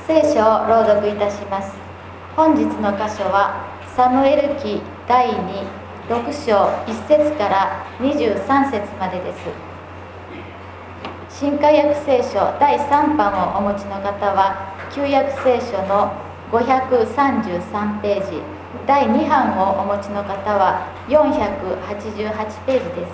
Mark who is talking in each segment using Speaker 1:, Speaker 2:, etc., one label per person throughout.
Speaker 1: 聖書を朗読いたします。本日の箇所はサムエル記第26章1節から23節までです。新海訳聖書第3版をお持ちの方は旧約聖書の533ページ、第2版をお持ちの方は488ページです。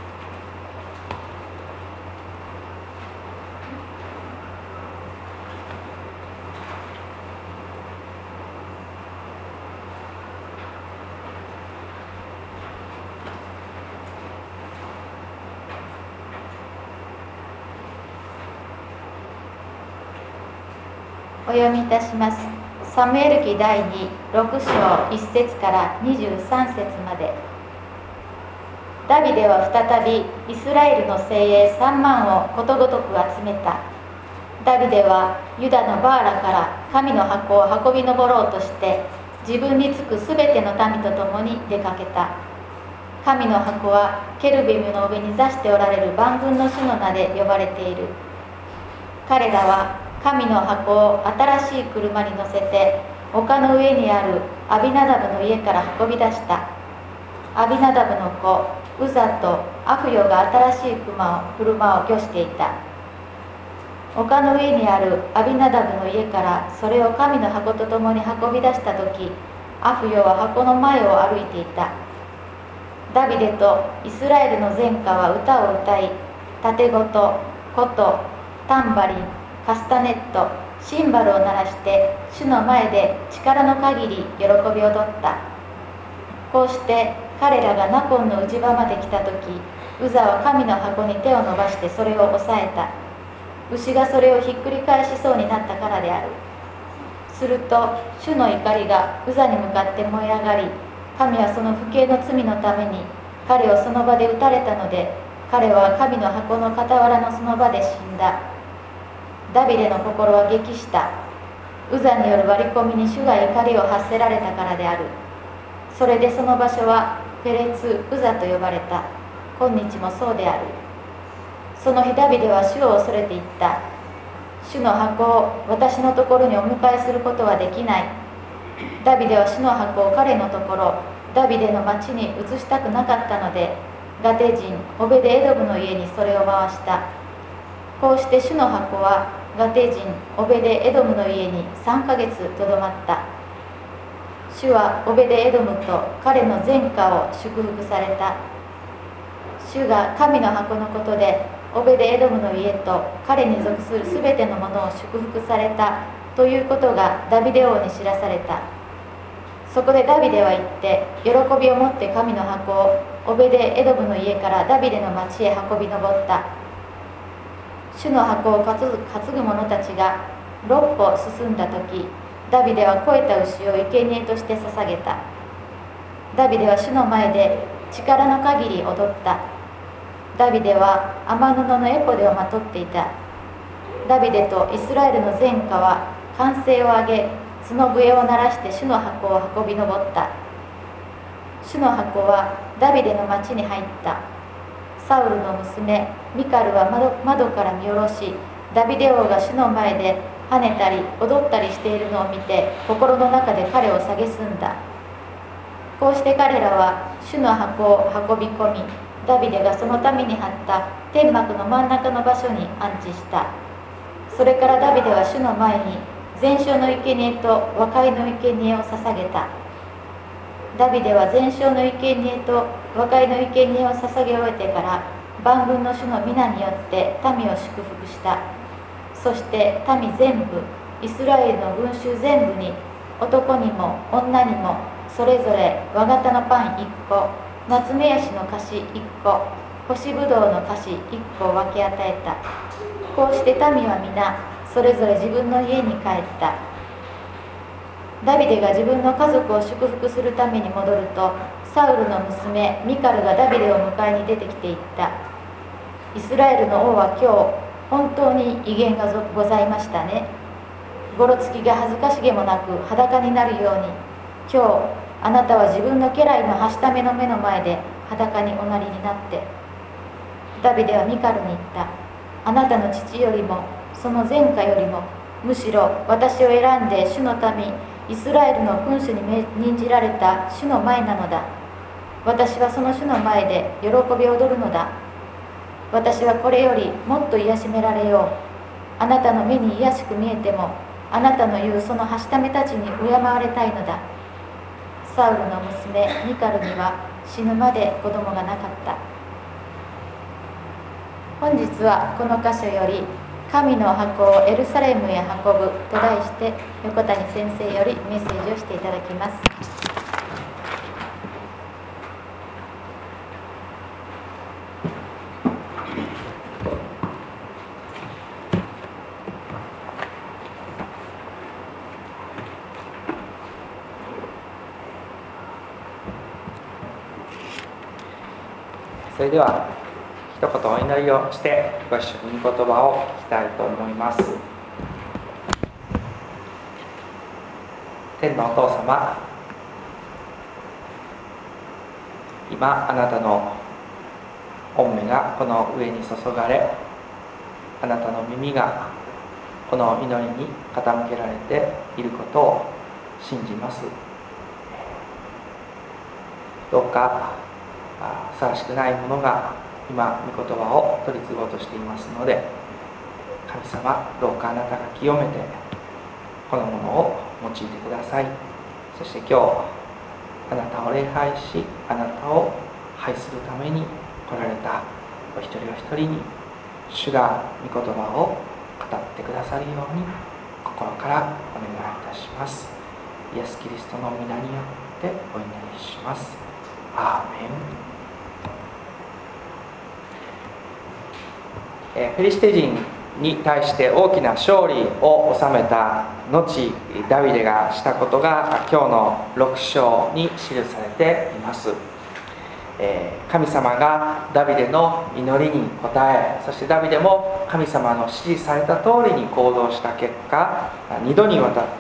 Speaker 1: お読みいたします。サムエル記第26章1節から23節まで。ダビデは再びイスラエルの精鋭3万をことごとく集めた。ダビデはユダのバーラから神の箱を運び上ろうとして自分につくすべての民と共に出かけた。神の箱はケルビムの上に座しておられる万軍の主の名で呼ばれている。彼らは神の箱を新しい車に乗せて丘の上にあるアビナダブの家から運び出した。アビナダブの子ウザとアフヨが新しい車を御していた。丘の上にあるアビナダブの家からそれを神の箱と共に運び出した時、アフヨは箱の前を歩いていた。ダビデとイスラエルの全家は歌を歌い、盾ごと、琴、タンバリン、カスタネット、シンバルを鳴らして主の前で力の限り喜び踊った。こうして彼らがナコンの内場まで来た時、ウザは神の箱に手を伸ばしてそれを押さえた。牛がそれをひっくり返しそうになったからである。すると主の怒りがウザに向かって燃え上がり、神はその不敬の罪のために彼をその場で撃たれたので、彼は神の箱の傍らのその場で死んだ。ダビデの心は激した。ウザによる割り込みに主が怒りを発せられたからである。それでその場所はペレツ・ウザと呼ばれた。今日もそうである。その日ダビデは主を恐れていった。主の箱を私のところにお迎えすることはできない。ダビデは主の箱を彼のところ、ダビデの町に移したくなかったので、ガテ人オベデエドムの家にそれを回した。こうして主の箱はガテ人オベデエドムの家に3ヶ月とどまった。主はオベデエドムと彼の全家を祝福された。主が神の箱のことでオベデエドムの家と彼に属するすべてのものを祝福されたということがダビデ王に知らされた。そこでダビデは言って喜びを持って神の箱をオベデエドムの家からダビデの町へ運び上った。主の箱を担ぐ者たちが6歩進んだ時、ダビデは肥えた牛を生贄として捧げた。ダビデは主の前で力の限り踊った。ダビデは雨布のエポデをまとっていた。ダビデとイスラエルの全家は歓声を上げ、角笛を鳴らして主の箱を運び上った。主の箱はダビデの町に入った。サウルの娘ミカルは 窓から見下ろし、ダビデ王が主の前で跳ねたり踊ったりしているのを見て心の中で彼を蔑んだ。こうして彼らは主の箱を運び込み、ダビデがそのために張った天幕の真ん中の場所に安置した。それからダビデは主の前に全焼の生贄と和解の生贄を捧げた。ダビデは全焼の生贄と和解の生贄を捧げ終えてから万軍の主の皆によって民を祝福した。そして民全部、イスラエルの群衆全部に、男にも女にもそれぞれ和型のパン1個、夏目ヤシの菓子1個、干しぶどうの菓子1個を分け与えた。こうして民は皆それぞれ自分の家に帰った。ダビデが自分の家族を祝福するために戻ると、サウルの娘ミカルがダビデを迎えに出てきていった。イスラエルの王は今日本当に威厳がございましたね。ごろつきが恥ずかしげもなく裸になるように、今日あなたは自分の家来のはしための目の前で裸におなりになって。ダビデはミカルに言った。あなたの父よりもその前家よりもむしろ私を選んで主の民イスラエルの君主に任じられた主の前なのだ。私はその主の前で喜び踊るのだ。私はこれよりもっと癒しめられよう。あなたの目に癒しく見えても、あなたの言うそのはしためたちに敬われたいのだ。サウルの娘ミカルには死ぬまで子供がなかった。本日はこの箇所より神の箱をエルサレムへ運ぶと題して横谷先生よりメッセージをしていただきます。
Speaker 2: それでは一言お祈りをしてご一緒に御言葉を聞きたいと思います。天のお父様、今あなたの御目がこの上に注がれ、あなたの耳がこの祈りに傾けられていることを信じます。どうかふさわしくないものが今御言葉を取り継ごうとしていますので、神様どうかあなたが清めてこのものを用いてください。そして今日あなたを礼拝し、あなたを拝するために来られたお一人お一人に主が御言葉を語ってくださるように心からお願いいたします。イエス・キリストの皆によってお祈りします。アーメン。ペリシテ人に対して大きな勝利を収めた後、ダビデがしたことが今日の6章に記されています。神様がダビデの祈りに応え、そしてダビデも神様の指示された通りに行動した結果、2度にわたって、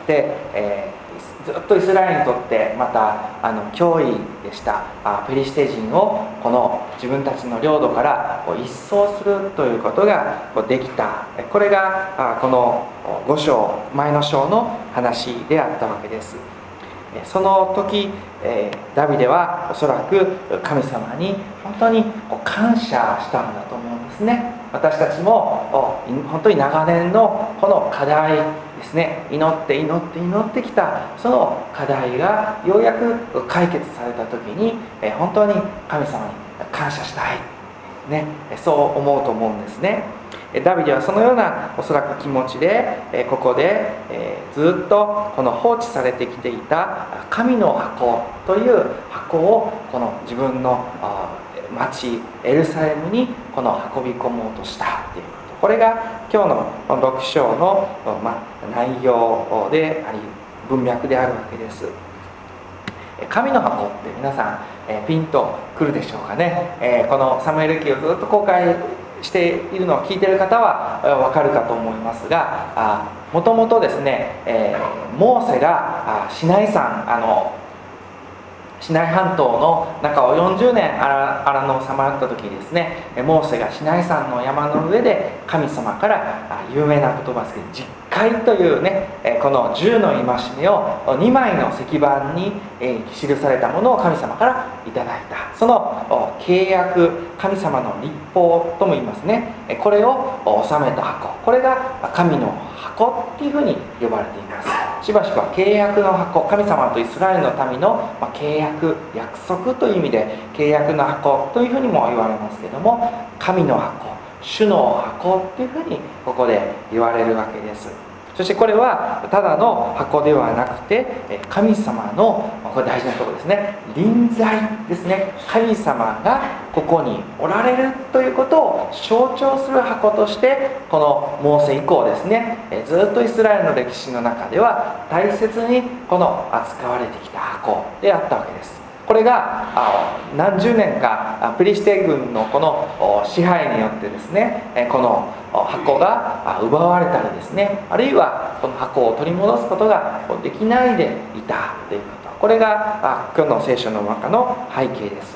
Speaker 2: ずっとイスラエルにとってまた脅威でしたペリシテ人をこの自分たちの領土から一掃するということができた。これがこの5章前の章の話であったわけです。その時ダビデはおそらく神様に本当に感謝したんだと思うんですね。私たちも本当に長年のこの課題ですね、祈ってきたその課題がようやく解決された時に本当に神様に感謝したい、ね、そう思うと思うんですね。ダビデはそのようなおそらく気持ちでここでずっとこの放置されてきていた神の箱という箱をこの自分の町エルサレムにこの運び込もうとしたということ、これが今日の6章の内容であり文脈であるわけです。神の箱って皆さんピンとくるでしょうかね。このサムエル記をずっと公開しているのを聞いている方は分かるかと思いますが、もともとですね、モーセがシナイ山シナイ半島の中を40年荒野をさまよった時にですね、モーセがシナイ山の山の上で神様から有名な言葉ですけど、十戒というね、この10の戒めを2枚の石板に記されたものを神様からいただいた。その契約、神様の律法とも言いますね。これを収めた箱、これが神の箱っていうふうに呼ばれています。しばしば契約の箱、神様とイスラエルの民の契約、約束という意味で契約の箱というふうにも言われますけども、神の箱、主の箱というふうにここで言われるわけです。そしてこれはただの箱ではなくて、神様のこれ大事なところですね、臨在ですね。神様がここにおられるということを象徴する箱として、このモーセ以降ですね、ずっとイスラエルの歴史の中では大切にこの扱われてきた箱であったわけです。これが何十年かペリシテ軍のこの支配によってですね、この箱が奪われたりですね、あるいはこの箱を取り戻すことができないでいたということ、これが今日の聖書の中の背景です。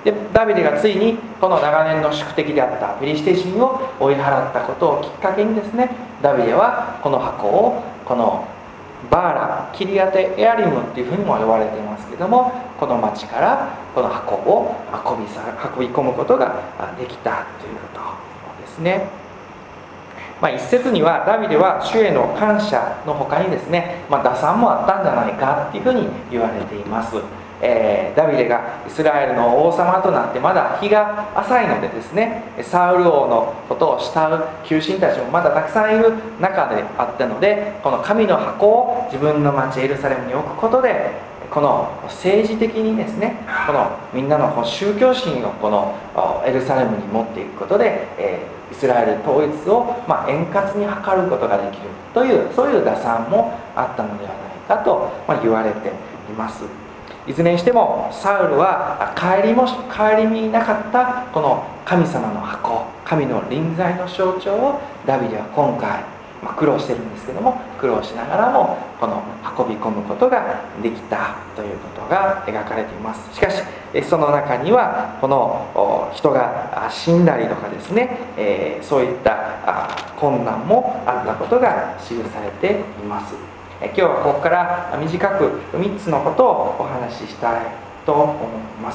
Speaker 2: でダビデがついにこの長年の宿敵であったフィリシテ人を追い払ったことをきっかけにですね、ダビデはこの箱をこのバーラ、キリアテエアリムっていうふうにも呼ばれていますけども、この町からこの箱を運び込むことができたということですね。一説にはダビデは主への感謝の他にですね、打算もあったんじゃないかっていうふうに言われています。ダビデがイスラエルの王様となってまだ日が浅いのでですね、サウル王のことを慕う旧臣たちもまだたくさんいる中であったので、この神の箱を自分の町エルサレムに置くことで、この政治的にですね、このみんなの宗教心をこのエルサレムに持っていくことで、イスラエル統一を円滑に図ることができるという、そういう打算もあったのではないかと言われています。いずれにしてもサウルは顧みなかったこの神様の箱、神の臨在の象徴をダビデは今回、苦労してるんですけども、苦労しながらもこの運び込むことができたということが描かれています。しかしその中にはこの人が死んだりとかですね、そういった困難もあったことが記されています。今日はここから短く3つのことをお話ししたいと思います。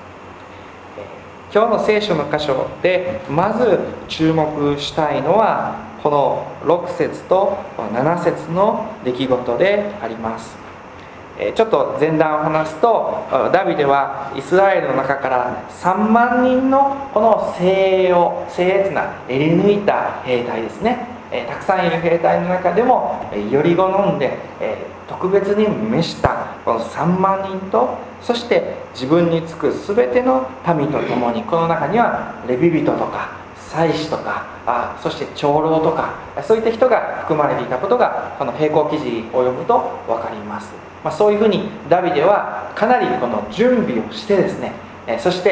Speaker 2: 今日の聖書の箇所でまず注目したいのはこの6節と7節の出来事であります。ちょっと前段を話すと、ダビデはイスラエルの中から3万人のこの精鋭な襟抜いた兵隊ですね、たくさんいる兵隊の中でもより好んで特別に召したこの3万人と、そして自分につく全ての民と共に、この中にはレビ人とか祭司とかそして長老とか、そういった人が含まれていたことがこの並行記事を読むと分かります。そういうふうにダビデはかなりこの準備をしてですね、そして、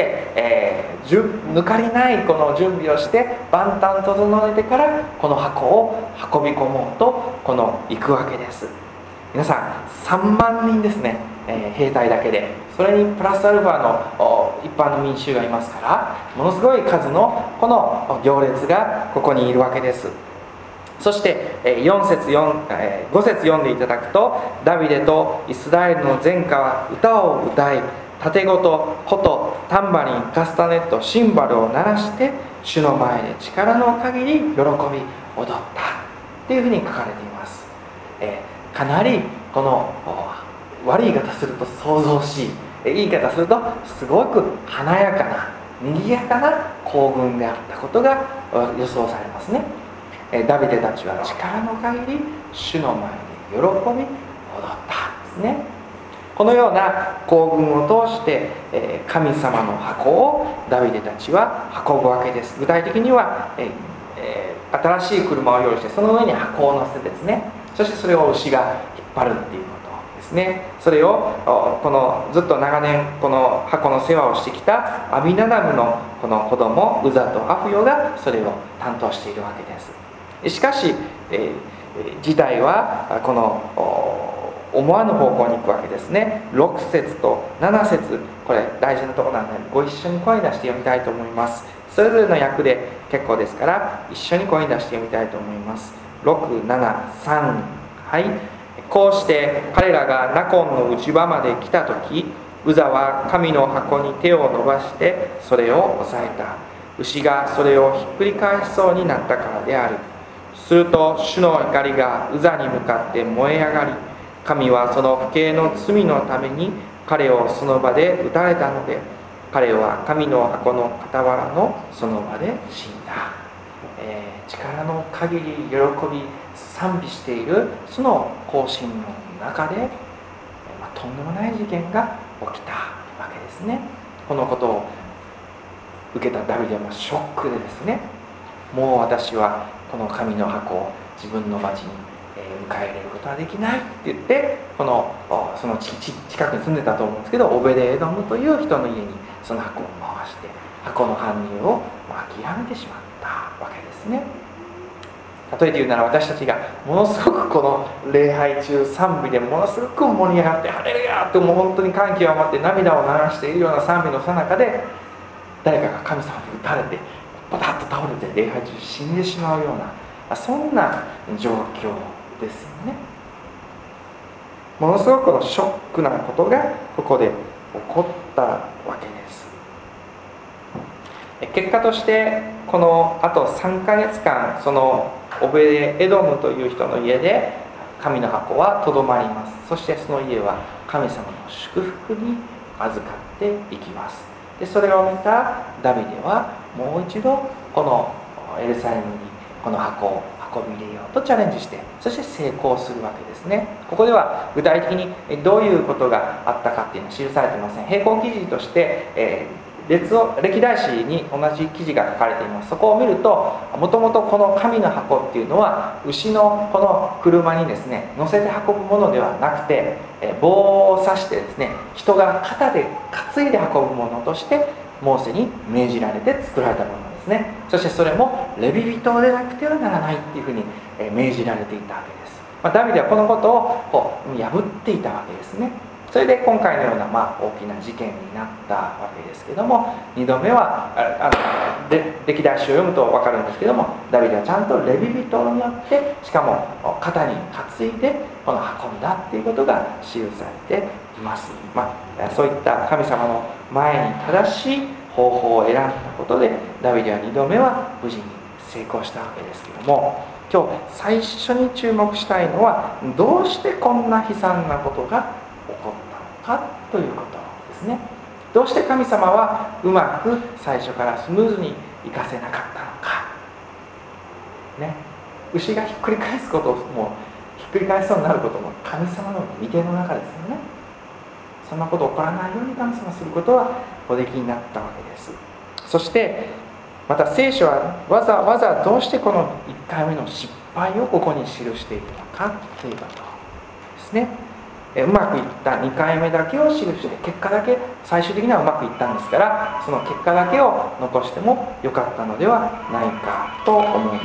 Speaker 2: 抜かりないこの準備をして万端整えてからこの箱を運び込もうと行くわけです。皆さん3万人ですね、兵隊だけで、それにプラスアルファの一般の民衆がいますから、ものすごい数のこの行列がここにいるわけです。そして5節読んでいただくと、ダビデとイスラエルの全家は歌を歌い、盾ごと琴、タンバリン、カスタネット、シンバルを鳴らして主の前で力の限り喜び踊ったっていうふうに書かれています。かなりこの悪い言い方すると騒々しい、言い方するとすごく華やかな賑やかな行軍であったことが予想されますね。ダビデたちは力の限り主の前で喜び踊ったんですね。このような行軍を通して神様の箱をダビデたちは運ぶわけです。具体的には新しい車を用意して、その上に箱を乗せてですね、そしてそれを牛が引っ張るっていうことですね。それをこのずっと長年この箱の世話をしてきたアビナダブのこの子供ウザとアフヨがそれを担当しているわけです。しかし、事態はこの思わぬ方向に行くわけですね。6節と7節、これ大事なところなのでご一緒に声に出して読みたいと思います。それぞれの訳で結構ですから一緒に声に出して読みたいと思います。6、7、3、はい。こうして彼らがナコンの内場まで来た時、ウザは神の箱に手を伸ばしてそれを押さえた。牛がそれをひっくり返しそうになったからである。すると主の怒りがウザに向かって燃え上がり、神はその不敬の罪のために彼をその場で撃たれたので、彼は神の箱の傍らのその場で死んだ。力の限り喜び賛美しているその行進の中で、とんでもない事件が起きたわけですね。このことを受けたダビデはショックでですね、もう私はこの神の箱を自分の町に迎え入れることはできないって言って、その近くに住んでたと思うんですけど、オベデエドムという人の家にその箱を回して箱の搬入を諦めてしまったわけですね。 例えて言うなら、私たちがものすごくこの礼拝中賛美でものすごく盛り上がって、ハレルヤーってもう本当に感極まって涙を流しているような賛美の最中で、誰かが神様に打たれてバタッと倒れて礼拝中死んでしまうような、そんな状況ですよね。ものすごくこのショックなことがここで起こったわけです。結果としてこのあと3ヶ月間、そのオベエドムという人の家で神の箱はとどまります。そしてその家は神様の祝福に預かっていきます。でそれを見たダビデはもう一度このエルサレムにこの箱を運び入れようとチャレンジして、そして成功するわけですね。ここでは具体的にどういうことがあったかっていうのは記されていません。並行記事として歴代史に同じ記事が書かれています。そこを見ると、もともとこの神の箱っていうのは牛のこの車にですね乗せて運ぶものではなくて、棒を刺してですね人が肩で担いで運ぶものとしてモーセに命じられて作られたものですね。そしてそれもレビ人でなくてはならないっていうふうに命じられていたわけです。ダビデはこのことを破っていたわけですね。それで今回のような大きな事件になったわけですけども、2度目は歴代史を読むと分かるんですけども、ダビデはちゃんとレビ人によって、しかも肩に担いでこの運んだっていうことが記されています。そういった神様の前に正しい方法を選んだことで、ダビデは2度目は無事に成功したわけですけども、今日最初に注目したいのは、どうしてこんな悲惨なことが起こったのかということですね。どうして神様はうまく最初からスムーズにいかせなかったのか、牛がひっくり返すこともひっくり返しそうになることも神様の御手の中ですよね。そんなこと起こらないように神様することはおできになったわけです。そしてまた聖書はわざわざどうしてこの1回目の失敗をここに記しているのかということですね。うまくいった2回目だけを記して、結果だけ最終的にはうまくいったんですから、その結果だけを残してもよかったのではないかと思うんです。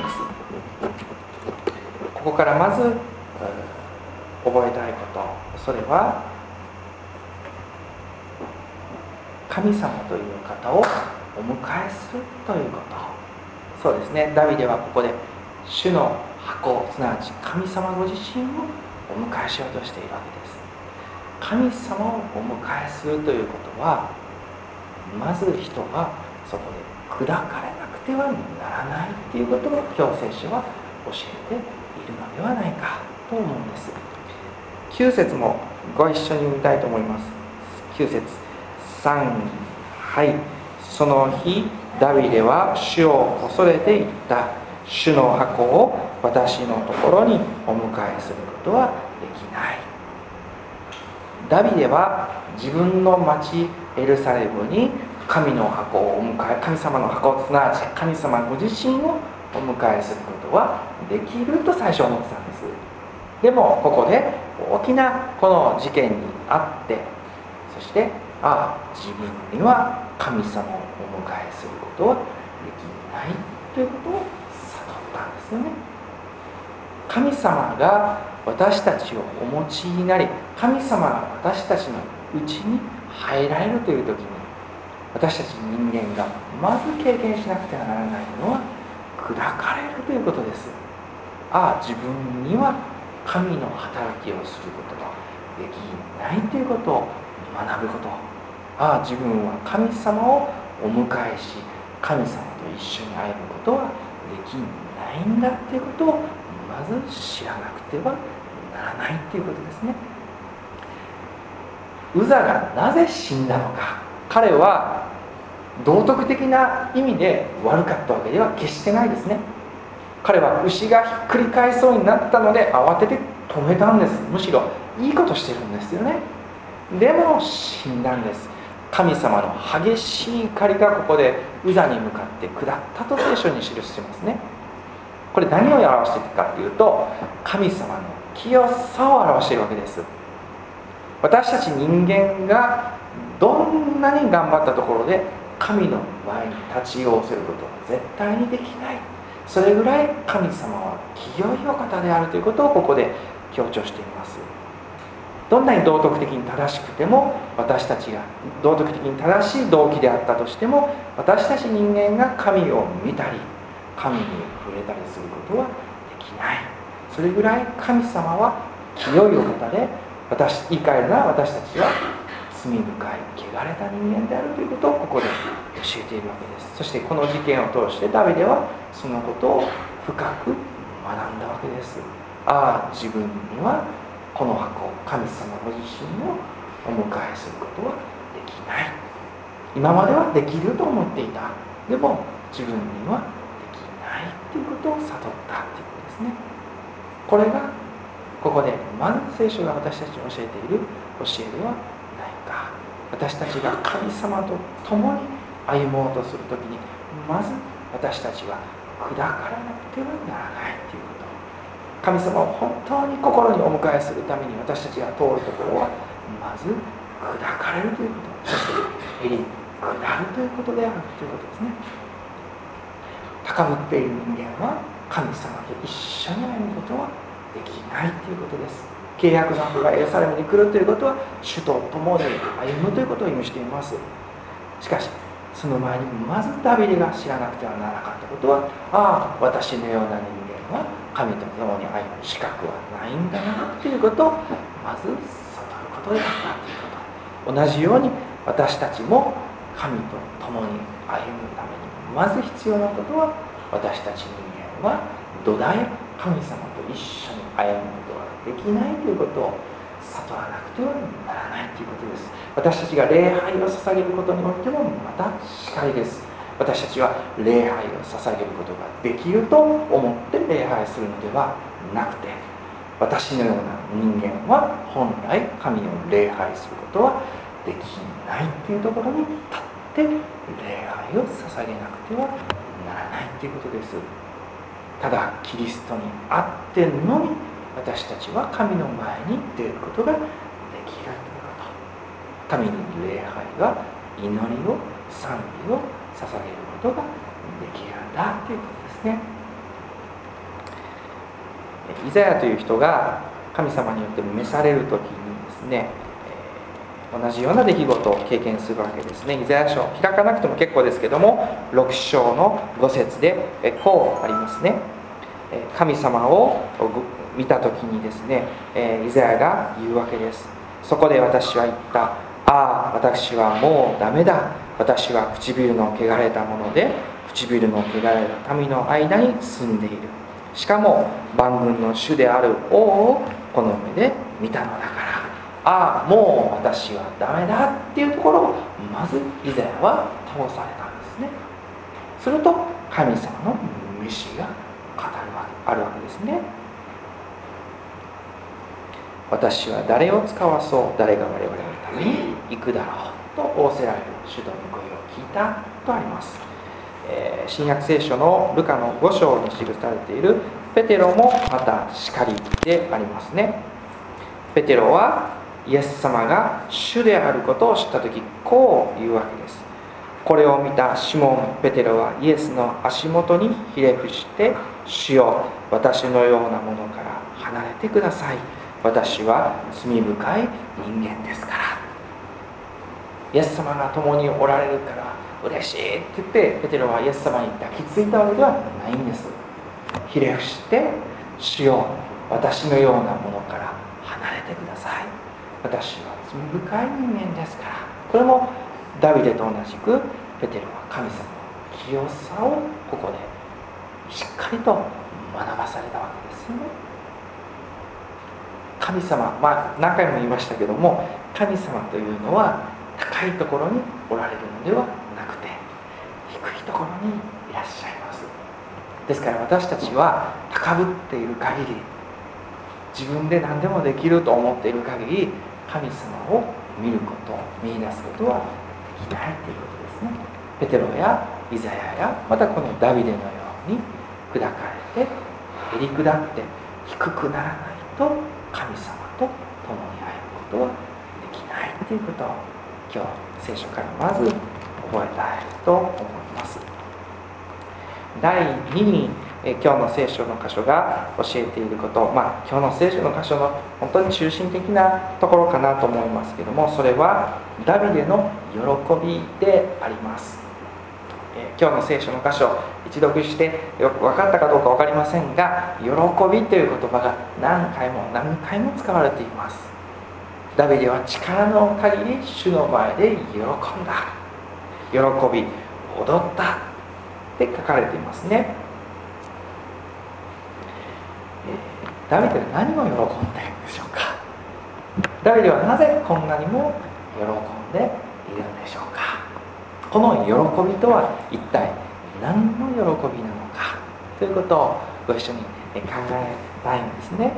Speaker 2: ここからまず覚えたいこと、それは神様という方をお迎えするということ。そうですね、ダビデはここで主の箱、すなわち神様ご自身をお迎えしようとしているわけです。神様をお迎えするということは、まず人はそこで砕かれなくてはならないということを今日聖書は教えているのではないかと思うんです。9節もご一緒に見たいと思います。9節3、はい。その日ダビデは主を恐れていった。主の箱を私のところにお迎えすることはできない。ダビデは自分の町エルサレムに神の箱をお迎え、神様の箱、すなわち神様ご自身をお迎えすることはできると最初思ってたんです。でもここで大きなこの事件にあって、そして自分には神様をお迎えすることはできないということを悟ったんですよね。神様が私たちをお持ちになり、神様が私たちのうちに入られるという時に、私たち人間がまず経験しなくてはならないのは砕かれるということです。自分には神の働きをすることができないということを学ぶこと。自分は神様をお迎えし、神様と一緒に歩むことはできないんだということをまず知らなくてはならないということですね。ウザがなぜ死んだのか。彼は道徳的な意味で悪かったわけでは決してないですね。彼は牛がひっくり返そうになったので慌てて止めたんです。むしろいいことしてるんですよね。でも死んだんです。神様の激しい怒りがここでウザに向かって下ったと聖書に記してますね。これ何を表しているかというと、神様の清さを表しているわけです。私たち人間がどんなに頑張ったところで神の前に立ち寄せることは絶対にできない。 それぐらい神様は清いお方であるということをここで強調しています。どんなに道徳的に正しくても、私たちが道徳的に正しい動機であったとしても、私たち人間が神を見たり神に触れたりすることはできない。それぐらい神様は清いお方で、言い換えるなら私たちは罪深い汚れた人間であるということをここで教えているわけです。そしてこの事件を通してダビデはそのことを深く学んだわけです。ああ、自分にはこの箱、神様ご自身をお迎えすることはできない。今まではできると思っていた。でも自分にはできないということを悟ったということですね。これがここでまず聖書が私たちに教えている教えではないか。私たちが神様と共に歩もうとするときに、まず私たちは砕からなくてはならないということ。神様を本当に心にお迎えするために私たちが通るところは、まず砕かれるということ、そしてへり下るということであるということですね。高ぶっている人間は神様と一緒に歩むことはできないということです。契約の箱がエルサレムに来るということは、主と共に歩むということを意味しています。しかしその前にまずダビデが知らなくてはならなかったことは、ああ、私のような人間は神と共に歩む資格はないんだなということをまず悟ることであったということ。同じように私たちも神と共に歩むためにまず必要なことは、私たち人間は土台、神様と一緒に歩むことができないということを悟らなくてはならないということです。私たちが礼拝を捧げることにおいてもまたしかりです。私たちは礼拝を捧げることができると思って礼拝するのではなくて、私のような人間は本来神を礼拝することはできないというところに立って礼拝を捧げなくてはならないということです。ただキリストにあってのみ私たちは神の前に出ることができるということ。神に礼拝が祈りを、賛美を捧げることができるんだということですね。イザヤという人が神様によって召される時にですね、同じような出来事を経験するわけですね。イザヤ書開かなくても結構ですけども、6章の5節でこうありますね。神様を見た時にですね、イザヤが言うわけです。そこで私は言った。ああ、私はもうダメだ。私は唇の汚れたもので、唇の汚れた民の間に住んでいる。しかも万軍の主である王をこの目で見たのだから、ああ、もう私はダメだっていうところをまずイザヤは通されたんですね。すると神様の召しがあるわけですね。私は誰を使わそう、誰が我々のために行くだろうと仰せられる主の御声を聞いたとあります。新約聖書のルカの5章に記されているペテロもまたしかりでありますね。ペテロはイエス様が主であることを知ったとき、こう言うわけです。これを見たシモン・ペテロはイエスの足元にひれ伏して、主よ、私のようなものから離れてください。私は罪深い人間ですから。イエス様が共におられるから嬉しいって言ってペテロはイエス様に抱きついたわけではないんです。ひれ伏して、主よ、私のようなものから離れてください。私は罪深い人間ですから。これもダビデと同じくペテロは神様の清さをここでしっかりと学ばされたわけですよね。神様、何回も言いましたけども、神様というのは高いところにおられるのではなくて、低いところにいらっしゃいます。ですから私たちは高ぶっている限り、自分で何でもできると思っている限り、神様を見ること、見出すことはできないということですね。ペテロやイザヤや、またこのダビデのように砕かれて、へり下って低くならないと、神様と共に歩むことはできないということを今日聖書からまず覚えたいと思います。第2に今日の聖書の箇所が教えていること、今日の聖書の箇所の本当に中心的なところかなと思いますけども、それはダビデの喜びであります。今日の聖書の箇所一読してよく分かったかどうか分かりませんが、喜びという言葉が何回も何回も使われています。ダビデは力の限り主の前で喜んだ、喜び踊ったって書かれていますね。ダビデは何を喜んでいるんでしょうか。ダビデはなぜこんなにも喜んでいるんでしょうか。この喜びとは一体何の喜びなのかということをご一緒に考えたいんですね。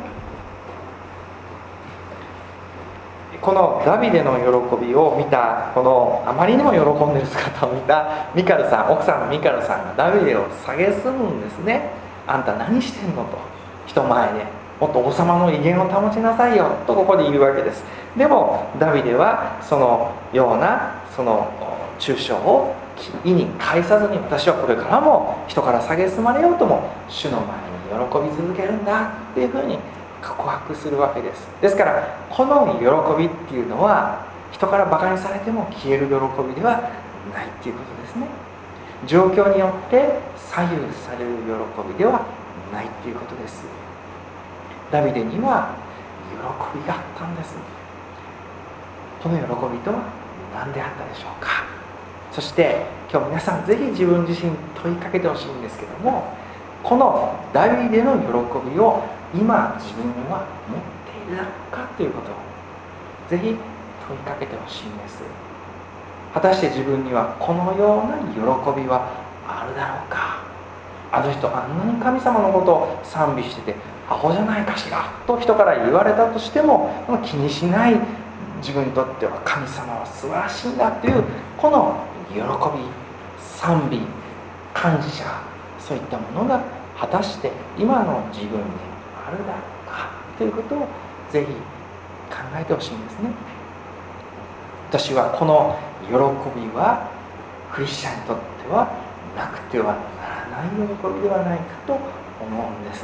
Speaker 2: このダビデの喜びを見た、このあまりにも喜んでいる姿を見たミカルさん、奥さんのミカルさんがダビデを蔑むんですね。あんた何してんのと、人前でもっと王様の威厳を保ちなさいよとここで言うわけです。でもダビデはそのようなその中傷を意に介さずに、私はこれからも人から蔑まれようとも主の前に喜び続けるんだっていうふうに告白するわけです。ですからこの喜びっていうのは人からバカにされても消える喜びではないっていうことですね。状況によって左右される喜びではないっていうことです。ダビデには喜びがあったんです。この喜びとは何であったでしょうか。そして今日皆さんぜひ自分自身問いかけてほしいんですけども、このダビデの喜びを今自分は持っているのかということをぜひ問いかけてほしいんです。果たして自分にはこのような喜びはあるだろうか。あの人あんなに神様のことを賛美しててアホじゃないかしらと人から言われたとしても気にしない自分にとっては神様は素晴らしいんだというこの喜び、賛美、感謝、そういったものが果たして今の自分にあるだろうかということをぜひ考えてほしいんですね。私はこの喜びはクリスチャンにとってはなくてはならない喜びではないかと思うんです。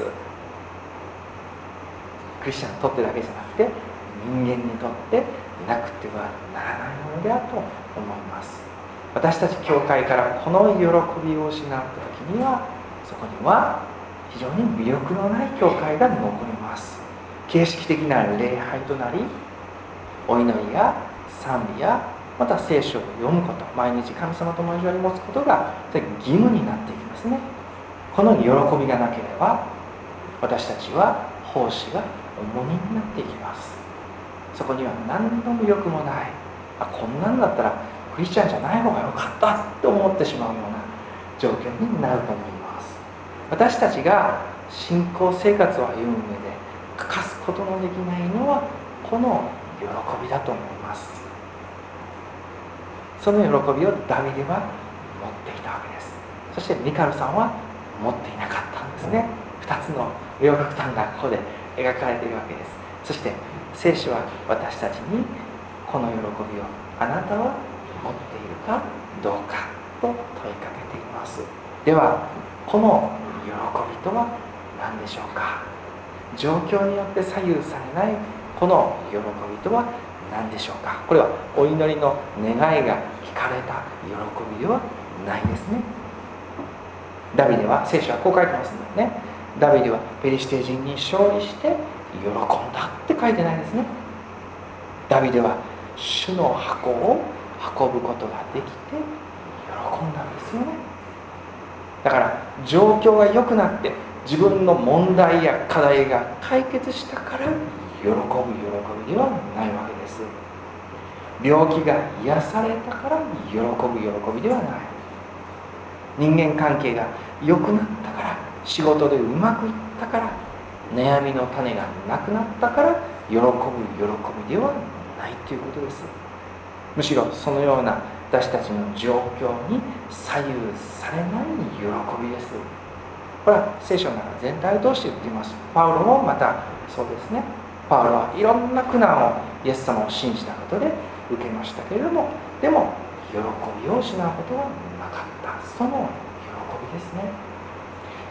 Speaker 2: クリスチャンにとってだけじゃなくて人間にとってなくてはならないものであると思います。私たち教会からこの喜びを失った時には、そこには非常に魅力のない教会が残ります。形式的な礼拝となり、お祈りや賛美やまた聖書を読むこと、毎日神様との交わりを持つことが義務になっていきますね。この喜びがなければ私たちは奉仕が重荷になっていきます。そこには何の魅力もない、こんなんだったらクリスチャンじゃない方がよかったと思ってしまうような状況になると思います。私たちが信仰生活を歩む上で欠かすことのできないのはこの喜びだと思います。その喜びをダビデは持っていたわけです。そしてミカルさんは持っていなかったんですね。2つの両極端がここで描かれているわけです。そして聖書は私たちにこの喜びをあなたは持っているかどうかと問いかけています。ではこの喜びとは何でしょうか。状況によって左右されないこの喜びとは何でしょうか。これはお祈りの願いが聞かれた喜びではないですね。ダビデは、聖書はこう書いてますのでね、ダビデはペリシテ人に勝利して喜んだって書いてないですね。ダビデは主の箱を運ぶことができて喜んだんですよね。だから状況が良くなって自分の問題や課題が解決したから喜ぶ喜びではないわけです。病気が癒されたから喜ぶ喜びではない。人間関係が良くなったから、仕事でうまくいったから、悩みの種がなくなったから喜ぶ喜びではないということです。むしろそのような私たちの状況に左右されない喜びです。これは聖書の中全体を通して言っています。パウロもまたそうですね。パウロはいろんな苦難をイエス様を信じたことで受けましたけれども、でも喜びを失うことはなかった。その喜びですね。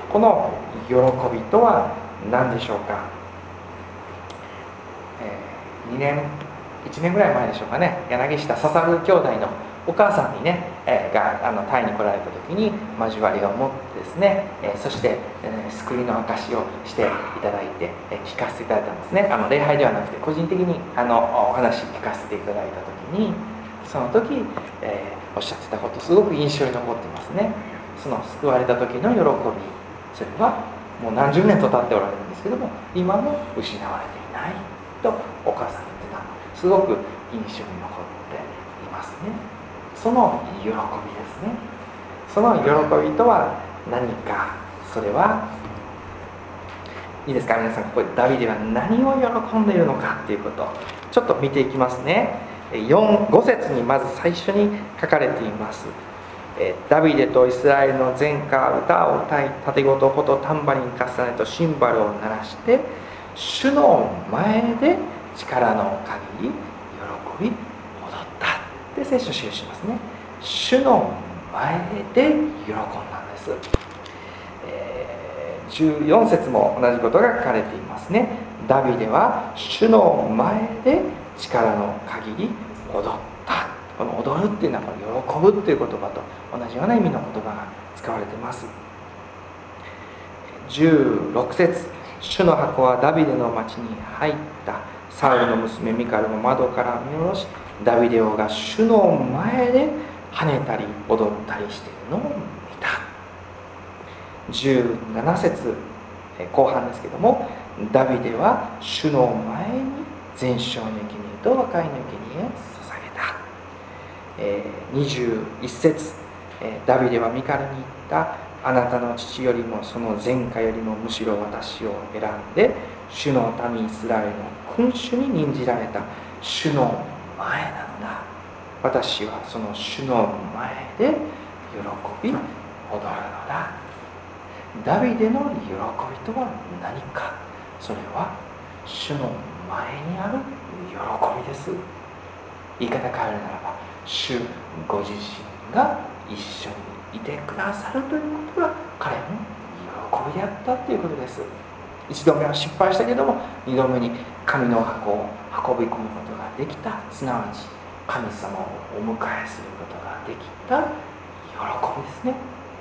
Speaker 2: この喜びとは何でしょうか。1年ぐらい前でしょうかね、柳下笹宮兄弟のお母さんにね、がタイに来られた時に交わりを持ってですね、そして、救いの証しをしていただいて、聞かせていただいたんですね。礼拝ではなくて個人的にお話聞かせていただいた時に、その時、おっしゃってたことすごく印象に残っていますね。その救われた時の喜び、それはもう何十年と経っておられるんですけども、今も失われていないとお母さん言ってたの、すごく印象に残っていますね。その喜びですね。その喜びとは何か。それはいいですか、皆さん、ここでダビデは何を喜んでいるのかっていうことをちょっと見ていきますね。5節にまず最初に書かれています。ダビデとイスラエルの全歌、歌を歌い、盾琴、琴、タンバリン、カスタネとシンバルを鳴らして主の前で力の限り喜び踊ったって聖書を記しますね。主の前で喜んだんです。14節も同じことが書かれていますね。ダビデは主の前で力の限り踊った。この踊るっていうのは喜ぶっていう言葉と同じような意味の言葉が使われています。16節、主の箱はダビデの町に入った。サウルの娘ミカルも窓から見下ろし、ダビデ王が主の前で跳ねたり踊ったりしているのを見た。17節後半ですけども、ダビデは主の前に全焼の生贄と和解の生贄を捧げた。21節、ダビデはミカルに言った。あなたの父よりもその前科よりもむしろ私を選んで主の民イスラエルの君主に任じられた。主の前なのだ。私はその主の前で喜び踊るのだ。ダビデの喜びとは何か。それは主の前にある喜びです。言い方変えるならば、主ご自身が一緒にいてくださるということが彼の喜びであったということです。1度目は失敗したけども、2度目に神の箱を運び込むことができた。すなわち神様をお迎えすることができた喜びですね。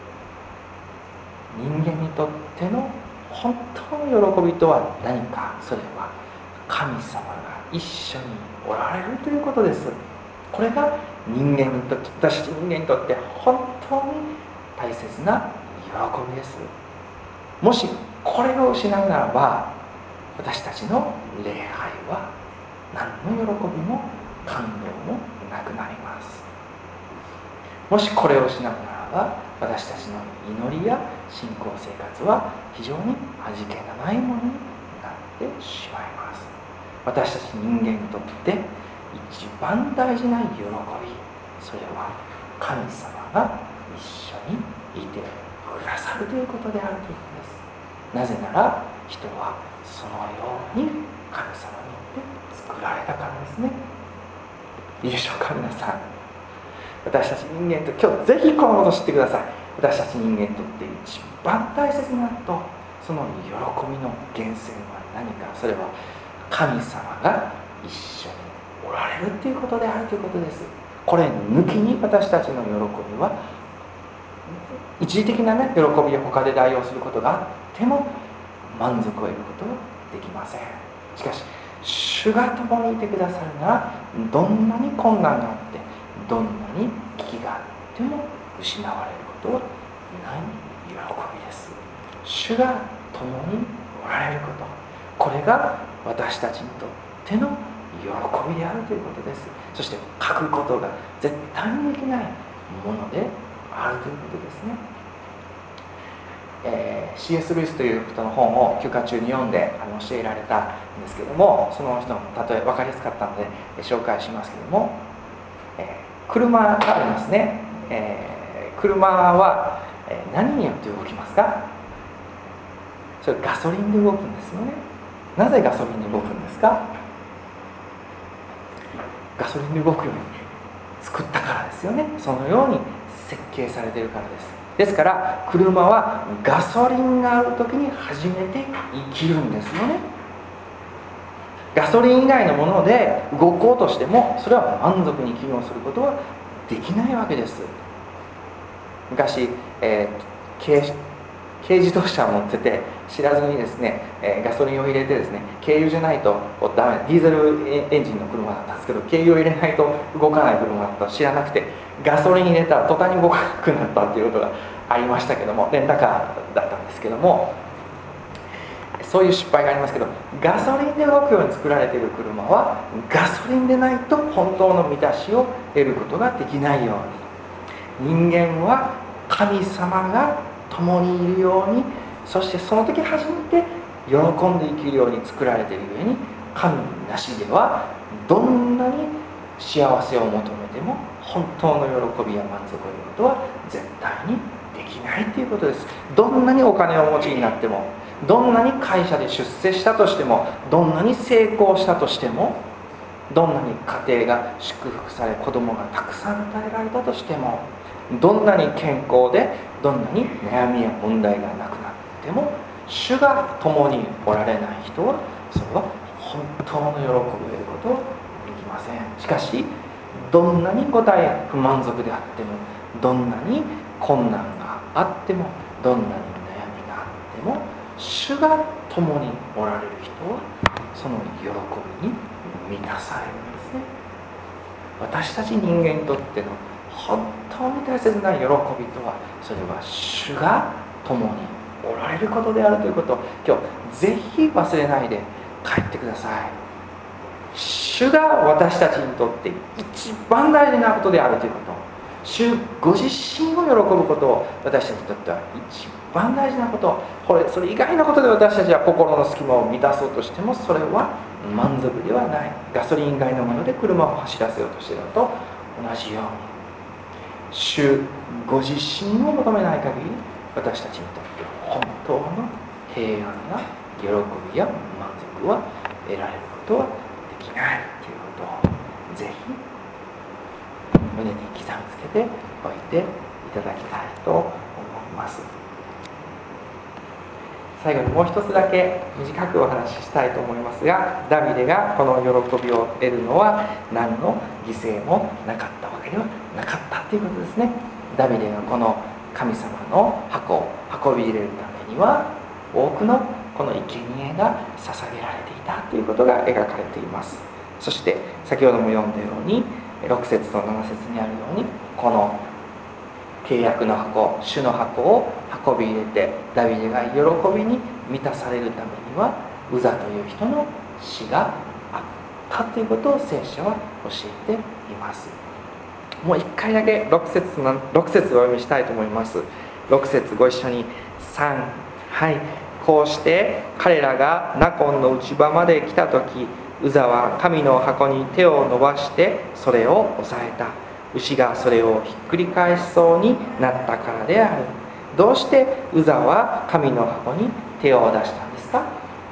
Speaker 2: 人間にとっての本当の喜びとは何か。それは神様が一緒におられるということです。これが人間にとって、私たち人間にとって本当に大切な喜びです。もしこれを失うならば、私たちの礼拝は何の喜びも感動もなくなります。もしこれを失うならば、私たちの祈りや信仰生活は非常に味気のないものになってしまいます。私たち人間にとって一番大事な喜び、それは神様が一緒にいてくださるということであるということです。なぜなら人はそのように神様によって作られたからですね。いいでしょうか、皆さん。私たち人間と、今日ぜひこのことを知ってください。私たち人間にとって一番大切なこと、その喜びの源泉は何か。それは神様が一緒におられるということであるということです。これ抜きに私たちの喜びは、一時的な喜びを他で代用することがあっても満足を得ることはできません。しかし主が共にいてくださるなら、どんなに困難があってどんなに危機があっても失われることはない喜びです。主が共におられること、これが私たちにとっての喜びであるということです。そして書くことが絶対にできないものであるということですね。C.S. ルイスという人の本を休暇中に読んで教えられたんですけども、その人の例え分かりやすかったので紹介しますけども、車がありますね。車は何によって動きますか？それガソリンで動くんですよね。なぜガソリンで動くんですか？ガソリンで動くように作ったからですよね。そのように設計されているからです。 ですから車はガソリンがある時に初めて生きるんですよね。ガソリン以外のもので動こうとしてもそれは満足に機能することはできないわけです。昔、軽自動車を乗ってて知らずにですね、ガソリンを入れてですね、軽油じゃないとダメ、ディーゼルエンジンの車だったんですけど、軽油を入れないと動かない車だったと知らなくて、ガソリン入れたら途端に動かなくなったっていうことがありましたけども、レンタカーだったんですけども、そういう失敗がありますけど、ガソリンで動くように作られている車はガソリンでないと本当の満たしを得ることができないように、人間は神様が共にいるように、そしてその時初めて喜んで生きるように作られているゆえに、神なしではどんなに幸せを求めても本当の喜びや満足を得ることは絶対にできないということです。どんなにお金をお持ちになっても、どんなに会社で出世したとしても、どんなに成功したとしても、どんなに家庭が祝福され子供がたくさん与えられたとしても、どんなに健康でどんなに悩みや問題がなくなっても、主が共におられない人はそれは本当の喜びを得ることはできません。しかしどんなに答え不満足であっても、どんなに困難があっても、どんなに悩みがあっても、主が共におられる人はその喜びに満たされるんですね。私たち人間にとっての本当に大切な喜びとは、それは主が共におられることであるということを今日ぜひ忘れないで帰ってください。主が私たちにとって一番大事なことであるということ、主ご自身を喜ぶことを私たちにとっては一番大事なこと、それ以外のことで私たちは心の隙間を満たそうとしてもそれは満足ではない。ガソリン以外のもので車を走らせようとしているのと同じように、主ご自身を求めない限り私たちにとって本当の平安な喜びや満足は得られることはできないということをぜひ胸に刻みつけておいていただきたいと思います。最後にもう一つだけ短くお話ししたいと思いますが、ダビデがこの喜びを得るのは何の犠牲もなかったわけではなかったということですね。ダビデがこの神様の箱を運び入れるためには多くのこの生贄が捧げられていたということが描かれています。そして先ほども読んだように6節と7節にあるように、この契約の箱、主の箱を運び入れてダビデが喜びに満たされるためにはウザという人の死があったということを聖書は教えています。もう一回だけ6節をお読みしたいと思います。6節ご一緒に3、はい。こうして彼らがナコンの内場まで来た時、ウザは神の箱に手を伸ばしてそれを押さえた。牛がそれをひっくり返しそうになったからである。どうしてウザは神の箱に手を出したんですか？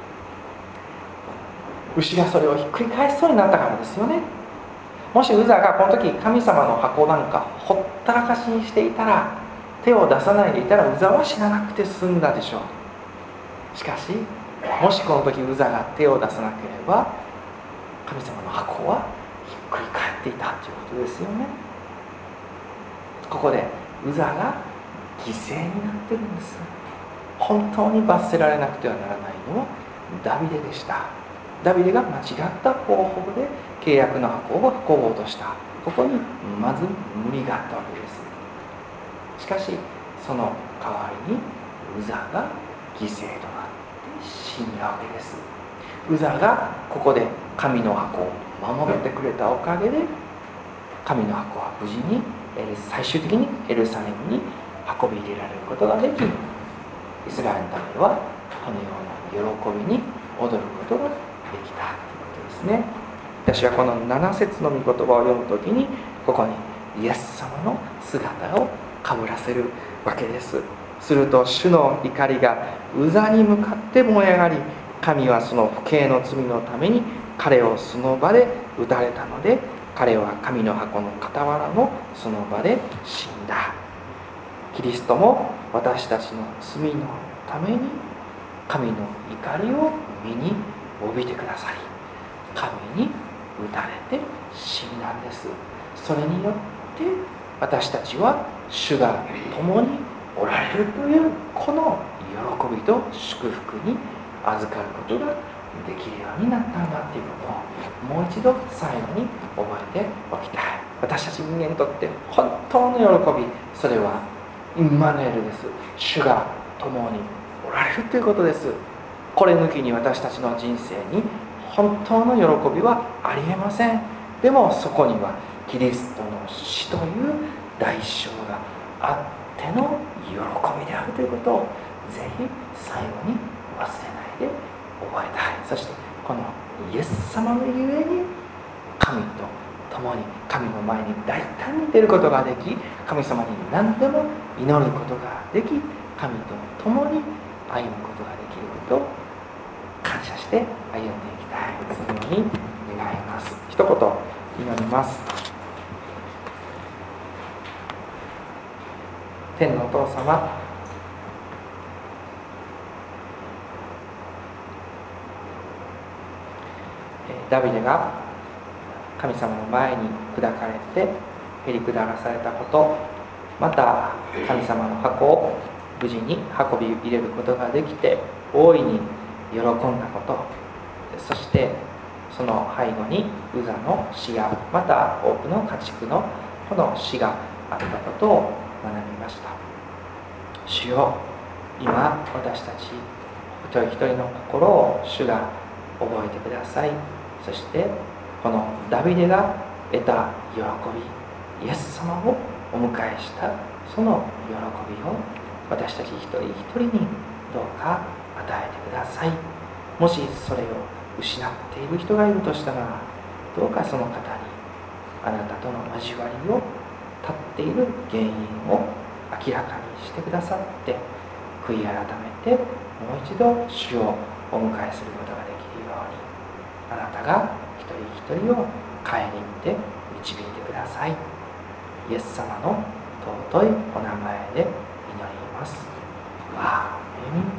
Speaker 2: 牛がそれをひっくり返しそうになったからですよね。もしウザがこの時神様の箱なんかほったらかしにしていたら、手を出さないでいたらウザは死ななくて済んだでしょう。しかしもしこの時ウザが手を出さなければ、神様の箱はひっくり返っていたということですよね。ここでウザが犠牲になってるんです。本当に罰せられなくてはならないのはダビデでした。ダビデが間違った方法で契約の箱を運ぼうとした。ここにまず無理があったわけです。しかしその代わりにウザが犠牲となって死んだわけです。ウザがここで神の箱を守ってくれたおかげで、神の箱は無事に最終的にエルサレムに運び入れられることができ、イスラエルの民はこのような喜びに踊ることができたということですね。私はこの7節の御言葉を読むときに、ここにイエス様の姿をかぶらせるわけです。すると主の怒りがウザに向かって燃え上がり、神はその不敬の罪のために彼をその場で撃たれたので、彼は神の箱の傍らのその場で死んだ。 キリストも私たちの罪のために神の怒りを身に帯びてくださり、神に打たれて死んだんです。それによって私たちは主が共におられるというこの喜びと祝福に預かることができるようになったんだということをもう一度最後に覚えておきたい。私たち人間にとって本当の喜び、それはインマヌエルです。主が共におられるということです。これ抜きに私たちの人生に本当の喜びはありえません。でもそこにはキリストの死という代償があっての喜びであるということをぜひ最後に忘れないで覚えたい。そしてこのイエス様のゆえに神と共に神の前に大胆に出ることができ、神様に何でも祈ることができ、神と共に歩むことができることを感謝して歩んでいきたい。そのように願います。一言祈ります。天のお父様、ダビデが神様の前に砕かれてへり下らされたこと、また神様の箱を無事に運び入れることができて大いに喜んだこと、そしてその背後にウザの死やまた多くの家畜のこの死があったことを学びました。主よ、今私たち一人一人の心を主が覚えてください。そしてこのダビデが得た喜び、イエス様をお迎えしたその喜びを私たち一人一人にどうか与えてください。もしそれを失っている人がいるとしたら、どうかその方にあなたとの交わりを立っている原因を明らかにしてくださって、悔い改めてもう一度主をお迎えすることができるように、あなたが一人一人を顧みて導いてください。イエス様の尊いお名前で祈ります。アーメン。